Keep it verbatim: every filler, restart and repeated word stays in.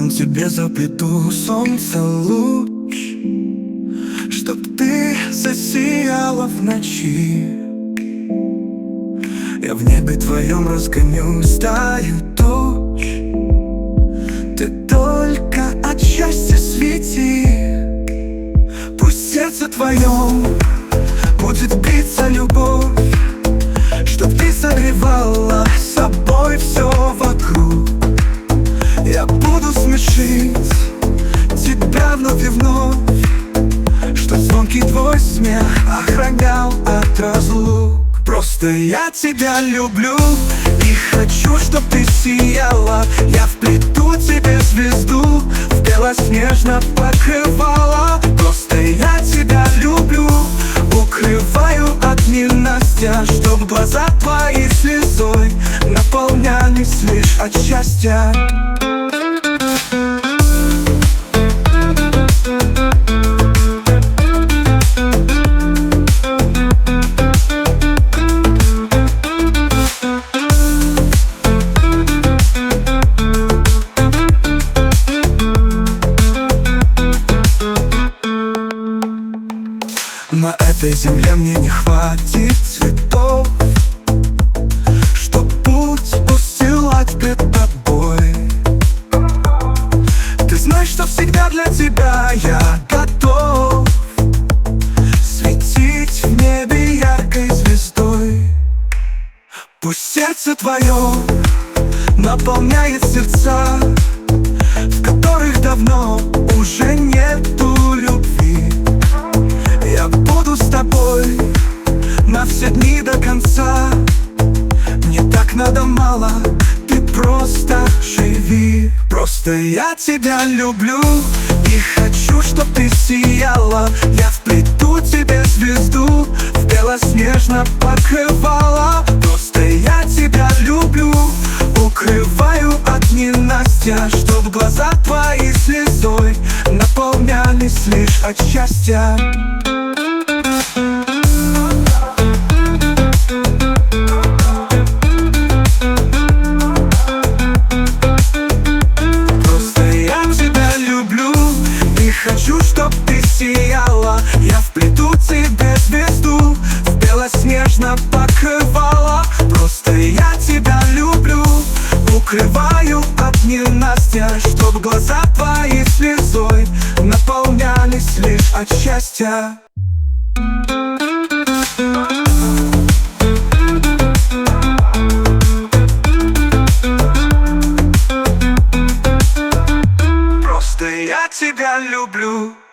Песен тебе заплету, солнце луч, чтоб ты засияла в ночи. Я в небе твоем разгоню стаю туч. Ты только от счастья свети. Пусть в сердце твоем будет биться любовь, чтоб ты согревала собой все вокруг. Я буду смешить тебя вновь и вновь, чтоб звонкий твой смех охранял от разлук. Просто я тебя люблю и хочу, чтоб ты сияла. Я вплету тебе звезду в белоснежно покрывало. Просто я тебя люблю, укрываю от ненастья, чтоб глаза твои слезой наполнялись лишь от счастья. На этой земле мне не хватит цветов, чтоб путь устилать пред тобой. Ты знаешь, что всегда для тебя я готов светить в небе яркой звездой. Пусть сердце твое наполняет сердца, в которых давно уже нету любви. Я буду с тобой на все дни до конца. Мне так надо мало, ты просто живи. Просто я тебя люблю и хочу, чтоб ты сияла. Я вплету тебе звезду в белоснежно покрывало. Просто я тебя люблю, укрываю от ненастья, чтоб глаза твои слезой наполнялись лишь от счастья. Хочу, чтоб ты сияла. Я вплету тебе звезду в белоснежно покрывало. Просто я тебя люблю, укрываю от ненастья, чтоб глаза твои слезой наполнялись лишь от счастья. Просто я тебя люблю.